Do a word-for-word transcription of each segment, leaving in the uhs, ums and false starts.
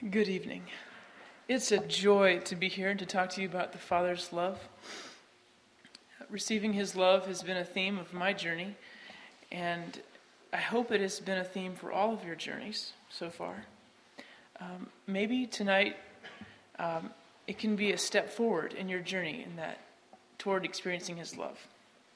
Good evening. It's a joy to be here and to talk to you about the Father's love. Receiving His love has been a theme of my journey, and I hope it has been a theme for all of your journeys so far. Um, maybe tonight um, it can be a step forward in your journey in that toward experiencing His love.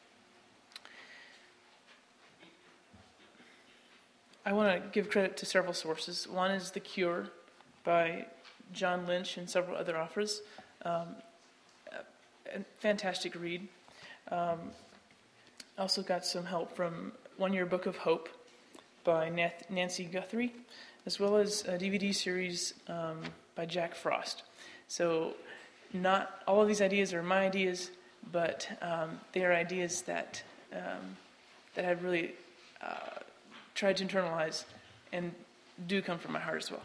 I want to give credit to several sources. One is The Cure by John Lynch and several other authors. Um, a fantastic read. Um, also got some help from One Year Book of Hope by Nancy Guthrie, as well as a D V D series um, by Jack Frost. So not all of these ideas are my ideas, but um, they are ideas that um, that I've really uh, tried to internalize and do come from my heart as well.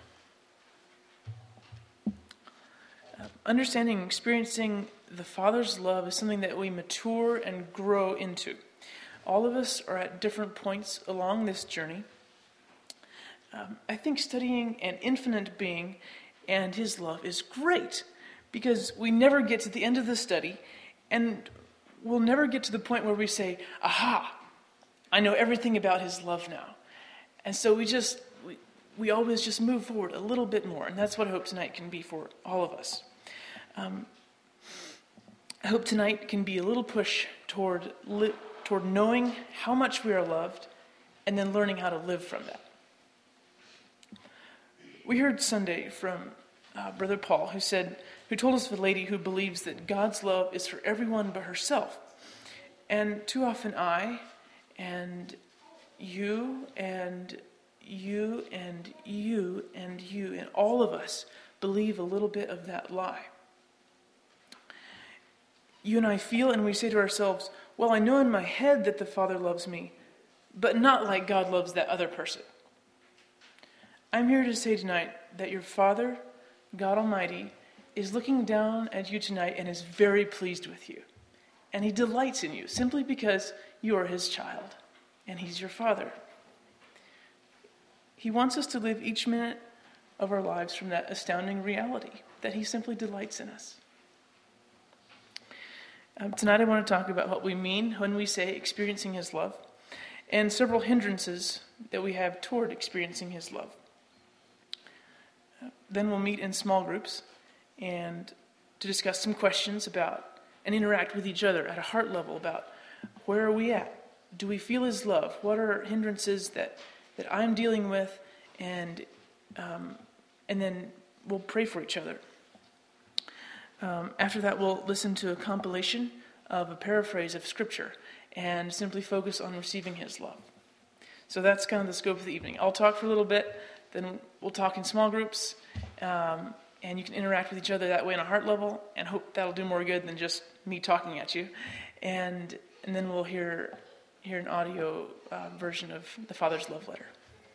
Uh, understanding and experiencing the Father's love is something that we mature and grow into. All of us are at different points along this journey. Um, I think studying an infinite being and His love is great because we never get to the end of the study and we'll never get to the point where we say, aha, I know everything about His love now. And so we just, we, we always just move forward a little bit more. And that's what I hope tonight can be for all of us. Um, I hope tonight can be a little push toward li- toward knowing how much we are loved and then learning how to live from that. We heard Sunday from uh, Brother Paul, who said, who told us of a lady who believes that God's love is for everyone but herself. And too often I and you and you and you and you and all of us believe a little bit of that lie. You and I feel and we say to ourselves, well, I know in my head that the Father loves me, but not like God loves that other person. I'm here to say tonight that your Father, God Almighty, is looking down at you tonight and is very pleased with you. And He delights in you simply because you are His child and He's your Father. He wants us to live each minute of our lives from that astounding reality that He simply delights in us. Um, tonight I want to talk about what we mean when we say experiencing His love and several hindrances that we have toward experiencing His love. Uh, then we'll meet in small groups and to discuss some questions about and interact with each other at a heart level about where are we at? Do we feel His love? What are hindrances that, that I'm dealing with? And um, and then we'll pray for each other. Um, after that, we'll listen to a compilation of a paraphrase of Scripture and simply focus on receiving His love. So that's kind of the scope of the evening. I'll talk for a little bit, then we'll talk in small groups, um, and you can interact with each other that way on a heart level, and hope that'll do more good than just me talking at you. And and then we'll hear hear an audio uh, version of the Father's love letter.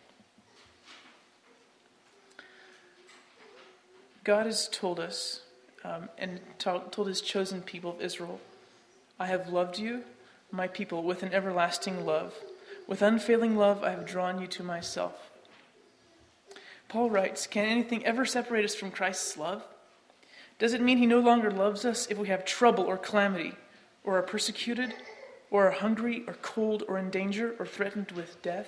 God has told us Um, and told, told His chosen people of Israel, I have loved you, my people, with an everlasting love. With unfailing love I have drawn you to myself. Paul writes, can anything ever separate us from Christ's love? Does it mean He no longer loves us if we have trouble or calamity, or are persecuted, or are hungry, or cold, or in danger, or threatened with death?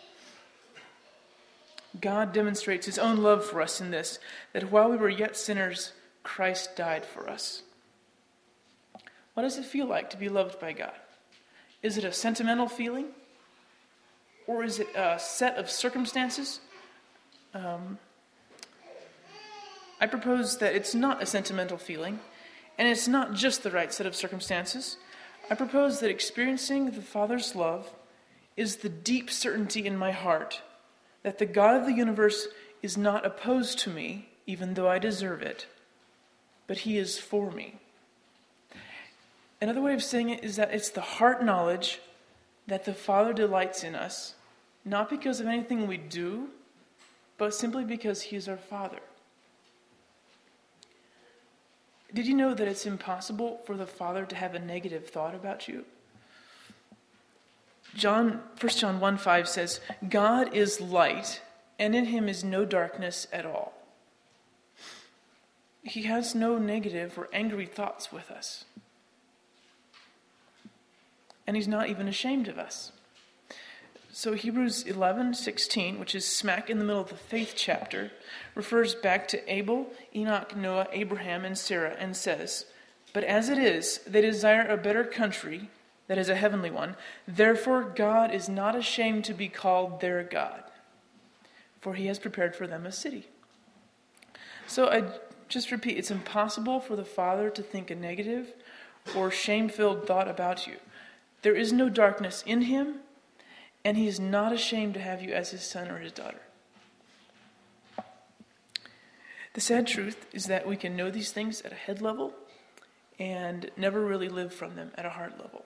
God demonstrates His own love for us in this, that while we were yet sinners, Christ died for us. What does it feel like to be loved by God? Is it a sentimental feeling? Or is it a set of circumstances? Um, I propose that it's not a sentimental feeling, and it's not just the right set of circumstances. I propose that experiencing the Father's love is the deep certainty in my heart that the God of the universe is not opposed to me, even though I deserve it, but He is for me. Another way of saying it is that it's the heart knowledge that the Father delights in us, not because of anything we do, but simply because He is our Father. Did you know that it's impossible for the Father to have a negative thought about you? John, First John one five says, God is light, and in Him is no darkness at all. he has no negative or angry thoughts with us. And he's not even ashamed of us. So Hebrews eleven sixteen, which is smack in the middle of the faith chapter, refers back to Abel, Enoch, Noah, Abraham, and Sarah, and says, "But as it is, they desire a better country, that is a heavenly one. Therefore God is not ashamed to be called their God, for he has prepared for them a city." So I just repeat, it's impossible for the Father to think a negative or shame-filled thought about you. There is no darkness in him, and he is not ashamed to have you as his son or his daughter. The sad truth is that we can know these things at a head level and never really live from them at a heart level.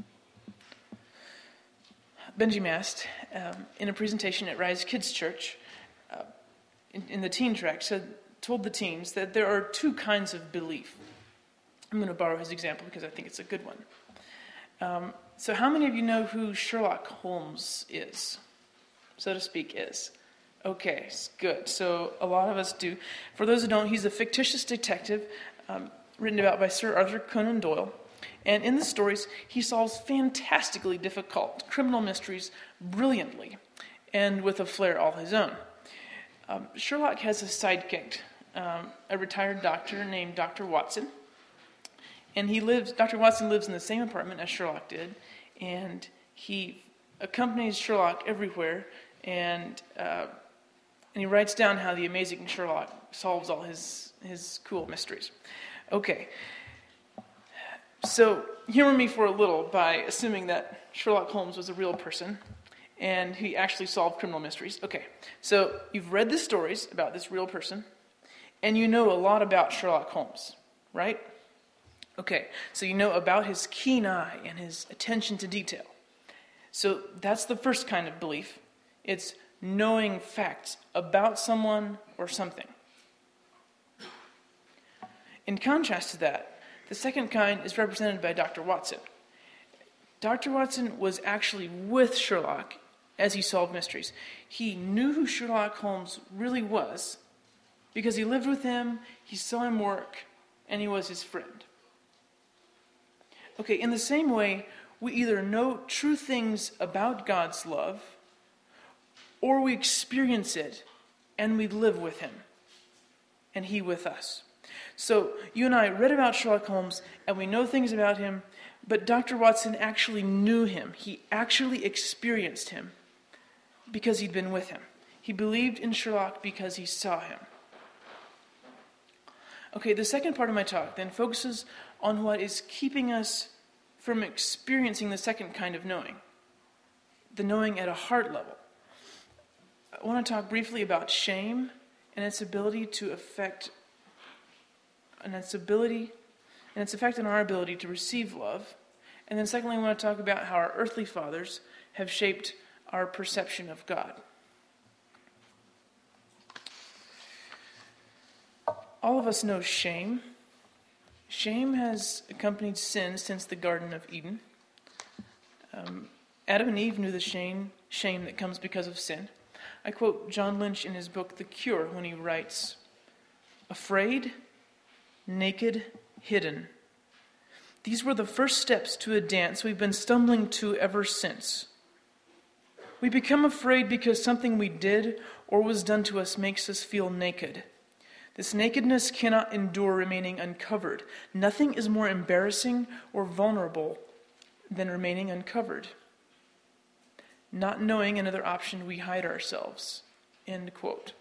Benji Mast, um, in a presentation at Rise Kids Church, uh, in, in the teen track, said, told the teens that there are two kinds of belief. I'm going to borrow his example because I think it's a good one. Um, so how many of you know who Sherlock Holmes is, so to speak, is? Okay, good. So a lot of us do. For those who don't, he's a fictitious detective um, written about by Sir Arthur Conan Doyle. And in the stories, he solves fantastically difficult criminal mysteries brilliantly and with a flair all his own. Um, Sherlock has a sidekick, um, a retired doctor named Doctor Watson. And he lives, Doctor Watson lives in the same apartment as Sherlock did, and he accompanies Sherlock everywhere, and uh, and he writes down how the amazing Sherlock solves all his, his cool mysteries. Okay, so humor me for a little by assuming that Sherlock Holmes was a real person, and he actually solved criminal mysteries. Okay, so you've read the stories about this real person, and you know a lot about Sherlock Holmes, right? Okay, so you know about his keen eye and his attention to detail. So that's the first kind of belief. It's knowing facts about someone or something. In contrast to that, the second kind is represented by Doctor Watson. Doctor Watson was actually with Sherlock as he solved mysteries. He knew who Sherlock Holmes really was because he lived with him, he saw him work, and he was his friend. Okay, in the same way, we either know true things about God's love, or we experience it and we live with him, and he with us. So you and I read about Sherlock Holmes, and we know things about him, but Doctor Watson actually knew him. He actually experienced him because he'd been with him. He believed in Sherlock because he saw him. Okay, the second part of my talk then focuses on what is keeping us from experiencing the second kind of knowing, the knowing at a heart level. I want to talk briefly about shame and its ability to affect, and its ability, and its effect on our ability to receive love. And then secondly, I want to talk about how our earthly fathers have shaped our perception of God. All of us know shame. Shame has accompanied sin since the Garden of Eden. Um, Adam and Eve knew the shame, shame that comes because of sin. I quote John Lynch in his book, The Cure, when he writes, "Afraid, naked, hidden. These were the first steps to a dance we've been stumbling to ever since. We become afraid because something we did or was done to us makes us feel naked. This nakedness cannot endure remaining uncovered. Nothing is more embarrassing or vulnerable than remaining uncovered. Not knowing another option, we hide ourselves." End quote.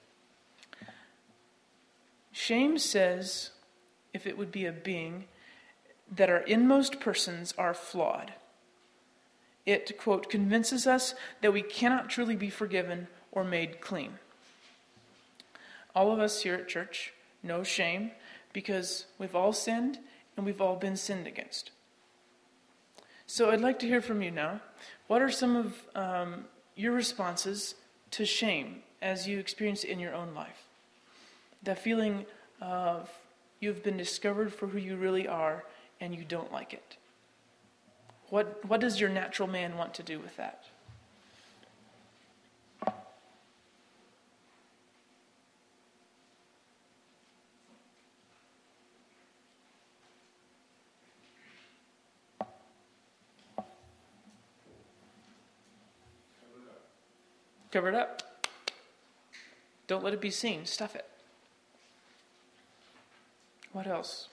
Shame says, if it would be a being, that our inmost persons are flawed. It, quote, convinces us that we cannot truly be forgiven or made clean. All of us here at church know shame because we've all sinned and we've all been sinned against. So I'd like to hear from you now. What are some of um, your responses to shame as you experience it in your own life? The feeling of you've been discovered for who you really are and you don't like it. What, what does your natural man want to do with that? Cover it up. Don't let it be seen. Stuff it. What else?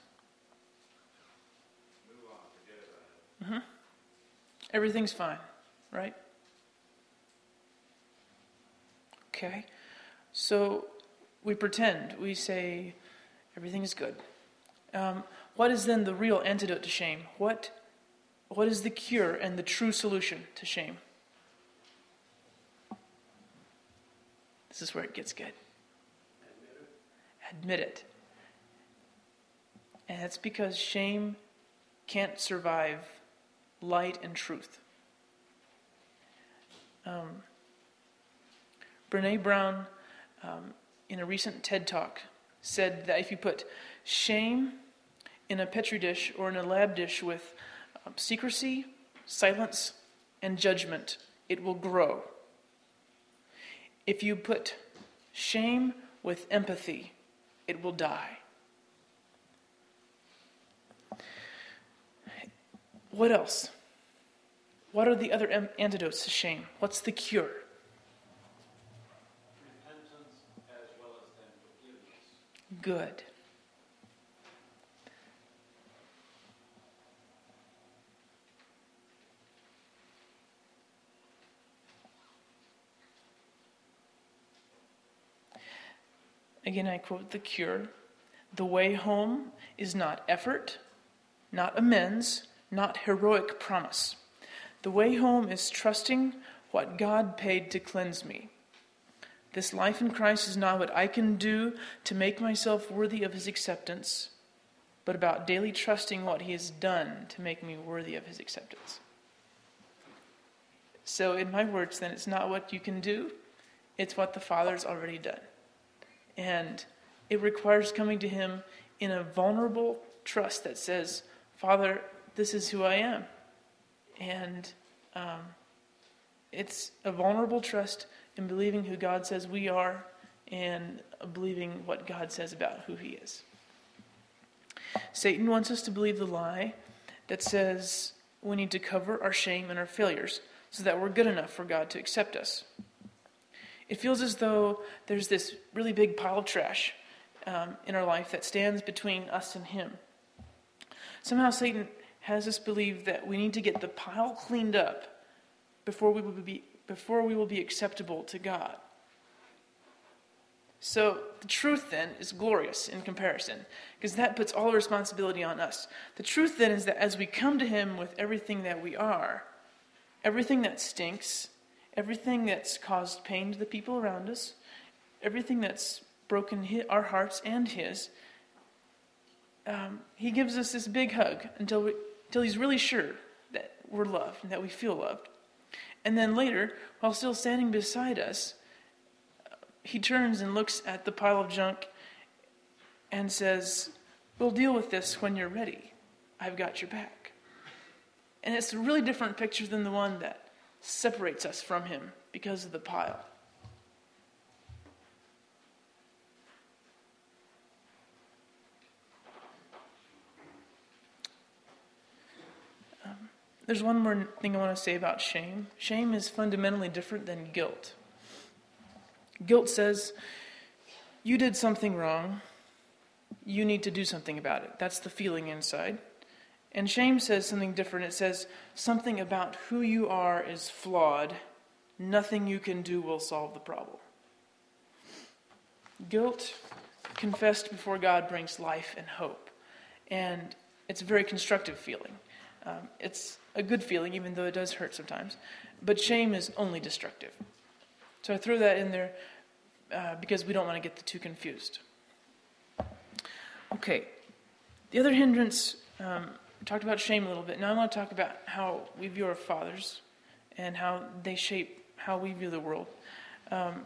Move on. Forget about it. Mm-hmm. Everything's fine, right? Okay. So we pretend. We say everything is good. Um, what is then the real antidote to shame? What, what is the cure and the true solution to shame? This is where it gets good. Admit it. Admit it. And that's because shame can't survive light and truth. Um, Brene Brown, um, in a recent TED Talk, said that if you put shame in a petri dish or in a lab dish with um, secrecy, silence, and judgment, it will grow. If you put shame with empathy, it will die. What else? What are the other am- antidotes to shame? What's the cure? Repentance as well as then forgiveness. Good. Again, I quote the cure. The way home is not effort, not amends, not heroic promise. The way home is trusting what God paid to cleanse me. This life in Christ is not what I can do to make myself worthy of his acceptance, but about daily trusting what he has done to make me worthy of his acceptance. So in my words, then, it's not what you can do, it's what the Father's already done. And it requires coming to him in a vulnerable trust that says, Father, this is who I am. And um, it's a vulnerable trust in believing who God says we are and believing what God says about who he is. Satan wants us to believe the lie that says we need to cover our shame and our failures so that we're good enough for God to accept us. It feels as though there's this really big pile of trash um, in our life that stands between us and him. Somehow Satan has us believe that we need to get the pile cleaned up before we will be before we will be acceptable to God. So the truth then is glorious in comparison, because that puts all the responsibility on us. The truth then is that as we come to him with everything that we are, everything that stinks, everything that's caused pain to the people around us, everything that's broken his, our hearts and his, um, he gives us this big hug until we, until he's really sure that we're loved and that we feel loved. And then later, while still standing beside us, he turns and looks at the pile of junk and says, we'll deal with this when you're ready. I've got your back. And it's a really different picture than the one that separates us from him because of the pile. Um, there's one more thing I want to say about shame. Shame is fundamentally different than guilt. Guilt says, you did something wrong. You need to do something about it. That's the feeling inside. And shame says something different. It says something about who you are is flawed. Nothing you can do will solve the problem. Guilt, confessed before God, brings life and hope. And it's a very constructive feeling. Um, it's a good feeling, even though it does hurt sometimes. But shame is only destructive. So I throw that in there uh, because we don't want to get the two confused. Okay. The other hindrance... Um, We talked about shame a little bit. Now I want to talk about how we view our fathers and how they shape how we view the world. Um,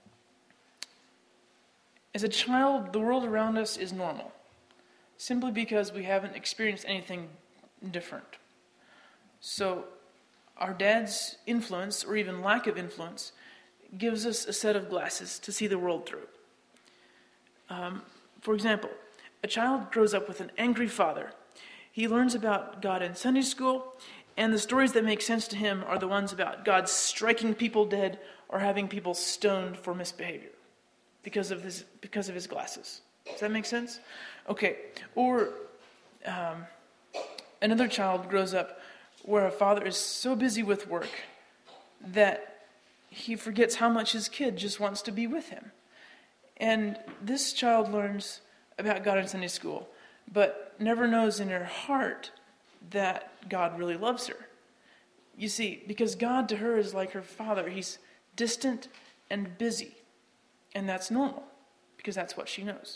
as a child, the world around us is normal, simply because we haven't experienced anything different. So our dad's influence, or even lack of influence, gives us a set of glasses to see the world through. Um, for example, a child grows up with an angry father. He learns about God in Sunday school, And the stories that make sense to him are the ones about God striking people dead or having people stoned for misbehavior because of his, because of his glasses. Does that make sense? Okay. Or um, another child grows up where a father is so busy with work that he forgets how much his kid just wants to be with him. And this child learns about God in Sunday school, but never knows in her heart that God really loves her. You see, because God to her is like her father. He's distant and busy. And that's normal, because that's what she knows.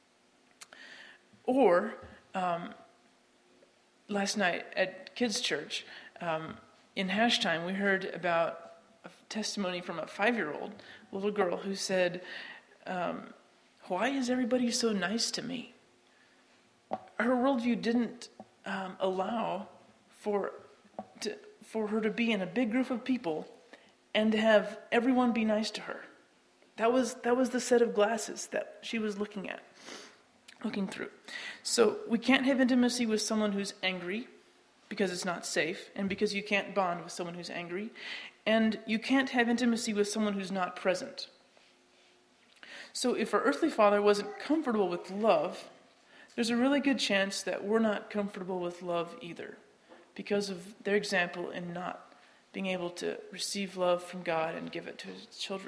Or, um, last night at kids' church, um, in hash time, we heard about a testimony from a five-year-old little girl who said, um, why is everybody so nice to me? Her worldview didn't um, allow for to, for her to be in a big group of people and to have everyone be nice to her. That was that was the set of glasses that she was looking at, looking through. So we can't have intimacy with someone who's angry because it's not safe, and because you can't bond with someone who's angry, and you can't have intimacy with someone who's not present. So if our earthly father wasn't comfortable with love, there's a really good chance that we're not comfortable with love either, because of their example in not being able to receive love from God and give it to his children.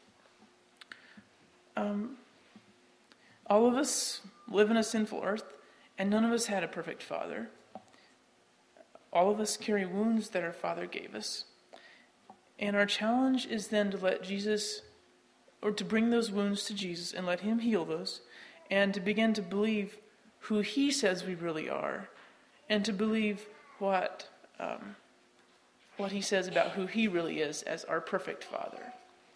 Um, all of us live in a sinful earth, and none of us had a perfect father. All of us carry wounds that our Father gave us. And our challenge is then to let Jesus, or to bring those wounds to Jesus and let him heal those, and to begin to believe who he says we really are, and to believe what um, what he says about who he really is as our perfect Father.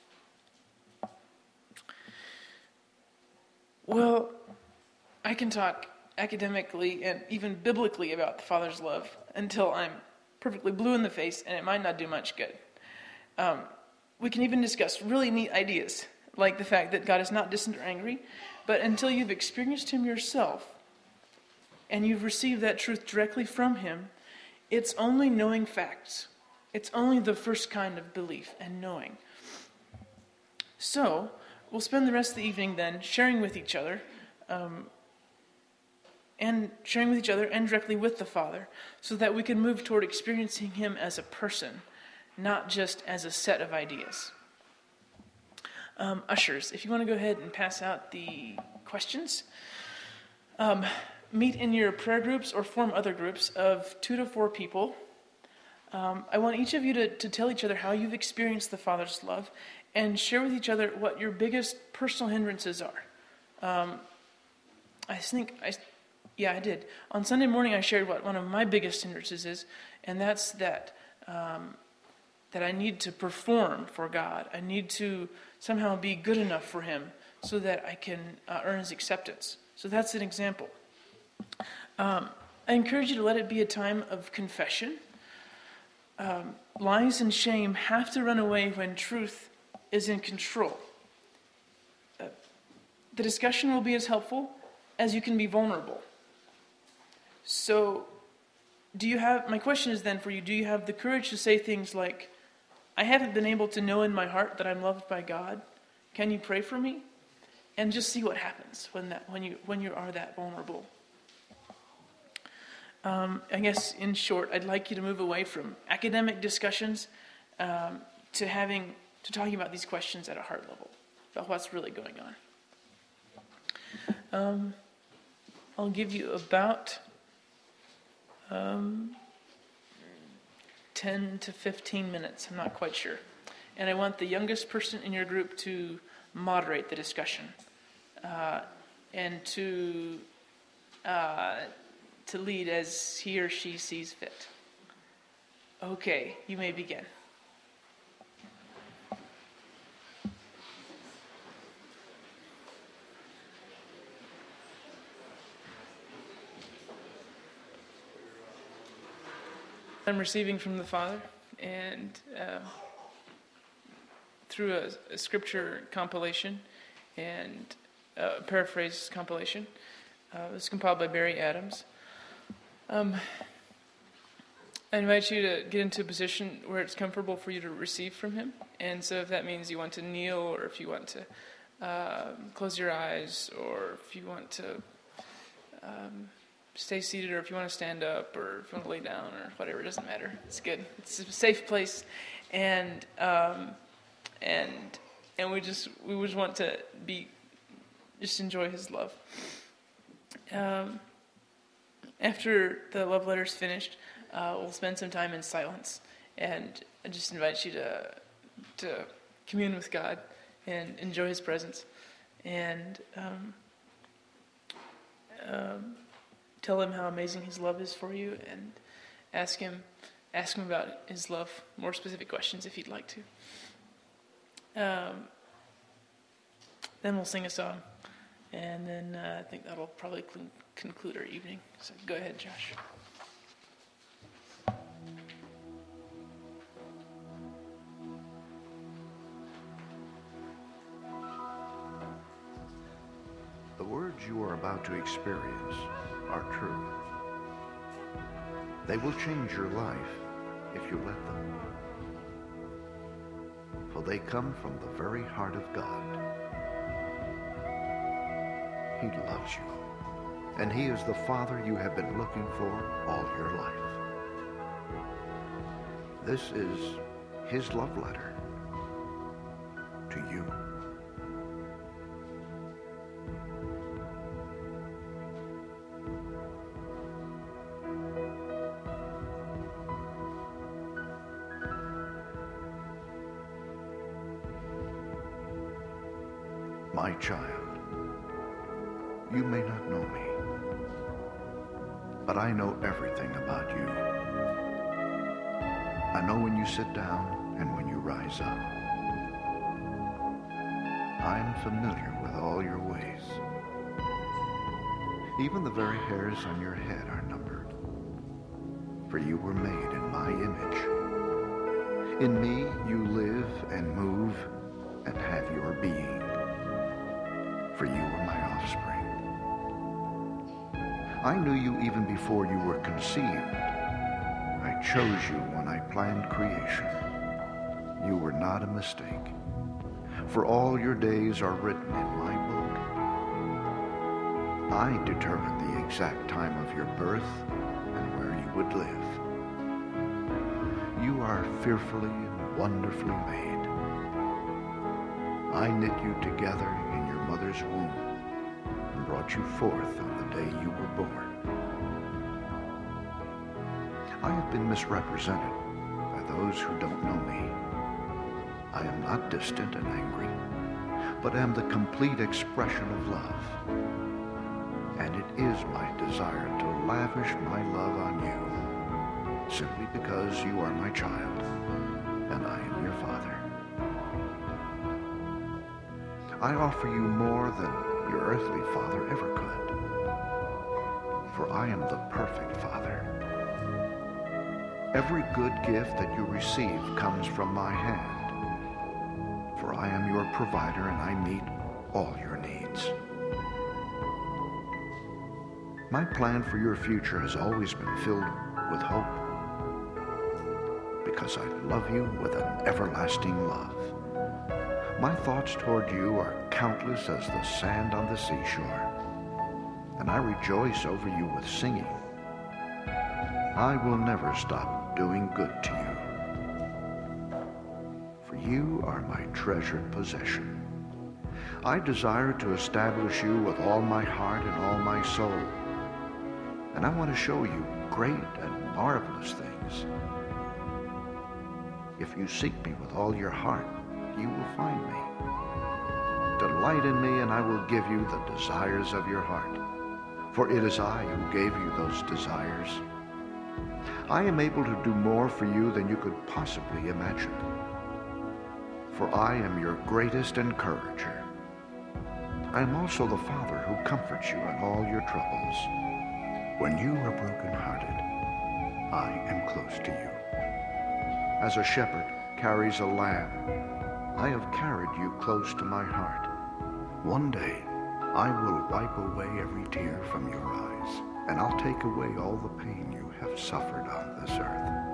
Well, I can talk academically and even biblically about the Father's love until I'm perfectly blue in the face, and it might not do much good. Um, we can even discuss really neat ideas, like the fact that God is not distant or angry, but until you've experienced him yourself, and you've received that truth directly from him, it's only knowing facts. It's only the first kind of belief and knowing. So, we'll spend the rest of the evening then sharing with each other, um, and sharing with each other and directly with the Father, so that we can move toward experiencing him as a person, not just as a set of ideas. Um, ushers, if you want to go ahead and pass out the questions. Um, meet in your prayer groups or form other groups of two to four people. Um, I want each of you to, to tell each other how you've experienced the Father's love and share with each other what your biggest personal hindrances are. Um, I think, I, yeah, I did. On Sunday morning, I shared what one of my biggest hindrances is, and that's that um, that I need to perform for God. I need to somehow be good enough for him so that I can uh, earn his acceptance. So that's an example. Um, I encourage you to let it be a time of confession. Um, lies and shame have to run away when truth is in control. Uh, the discussion will be as helpful as you can be vulnerable. So, do you have, my question is then for you, do you have the courage to say things like, I haven't been able to know in my heart that I'm loved by God. Can you pray for me? And just see what happens when that when you when you are that vulnerable. Um, I guess in short, I'd like you to move away from academic discussions um, to having to talking about these questions at a heart level, about what's really going on. Um, I'll give you about um, ten to fifteen minutes. I'm not quite sure. And I want the youngest person in your group to moderate the discussion uh, and to uh, to lead as he or she sees fit. Okay, you may begin. I'm receiving from the Father, and uh, through a, a scripture compilation and a paraphrase compilation. Uh, it was compiled by Barry Adams. Um, I invite you to get into a position where it's comfortable for you to receive from him. And so if that means you want to kneel, or if you want to uh, close your eyes, or if you want to um, stay seated, or if you want to stand up, or if you want to lay down, or whatever, it doesn't matter. It's good. It's a safe place. And um, and and we just we just want to be, just enjoy his love. Um, after the love letter's finished, Uh, we'll spend some time in silence, and I just invite you to to commune with God and enjoy his presence, and um, um, tell him how amazing his love is for you, and ask him ask him about his love, more specific questions if you'd like to. Um, then we'll sing a song, and then uh, I think that'll probably cl- conclude our evening. So go ahead, Josh. The words you are about to experience are true. They will change your life if you let them. For they come from the very heart of God. He loves you, and he is the Father you have been looking for all your life. This is his love letter to you. My child, you may not know me, but I know everything about you. I know when you sit down and when you rise up. I am familiar with all your ways. Even the very hairs on your head are numbered, for you were made in my image. In me you live and move and have your being. For you are my offspring. I knew you even before you were conceived. I chose you when I planned creation. You were not a mistake, for all your days are written in my book. I determined the exact time of your birth and where you would live. You are fearfully and wonderfully made. I knit you together in your mother's womb and brought you forth on the day you were born. I have been misrepresented by those who don't know me. I am not distant and angry, but am the complete expression of love. And it is my desire to lavish my love on you, simply because you are my child and I am your father. I offer you more than your earthly father ever could, for I am the perfect father. Every good gift that you receive comes from my hand, for I am your provider and I meet all your needs. My plan for your future has always been filled with hope, because I love you with an everlasting love. My thoughts toward you are countless as the sand on the seashore, and I rejoice over you with singing. I will never stop doing good to you, for you are my treasured possession. I desire to establish you with all my heart and all my soul, and I want to show you great and marvelous things. If you seek me with all your heart, you will find me. Delight in me, and I will give you the desires of your heart. For it is I who gave you those desires. I am able to do more for you than you could possibly imagine. For I am your greatest encourager. I am also the Father who comforts you in all your troubles. When you are brokenhearted, I am close to you. As a shepherd carries a lamb, I have carried you close to my heart. One day, I will wipe away every tear from your eyes, and I'll take away all the pain you have suffered on this earth.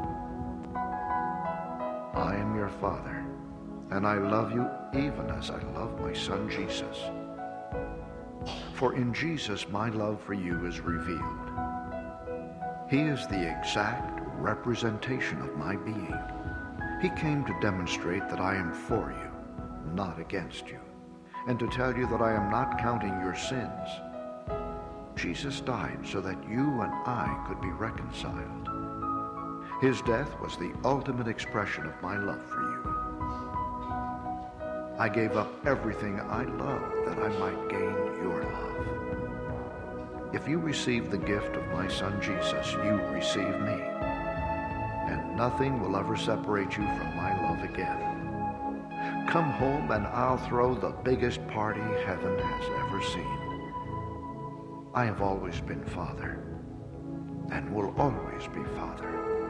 your Father, and I love you even as I love my son Jesus. For in Jesus my love for you is revealed. He is the exact representation of my being. He came to demonstrate that I am for you, not against you, and to tell you that I am not counting your sins. Jesus died so that you and I could be reconciled. His death was the ultimate expression of my love for you. I gave up everything I love that I might gain your love. If you receive the gift of my son Jesus, you receive me, and nothing will ever separate you from my love again. Come home and I'll throw the biggest party heaven has ever seen. I have always been Father, and will always be Father.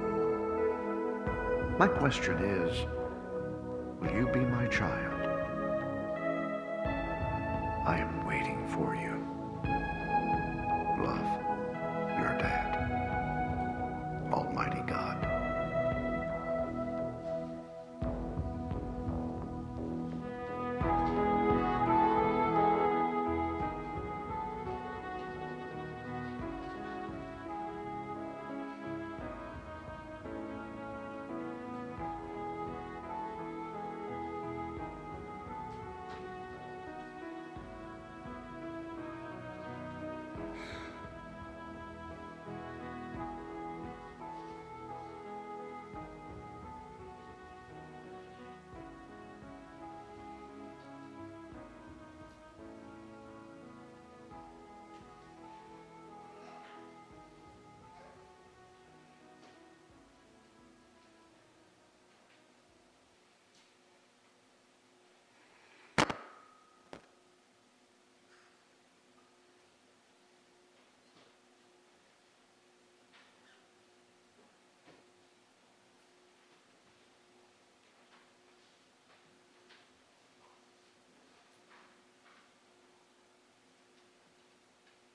My question is, will you be my child? I am waiting for you. Love, your dad, Almighty God.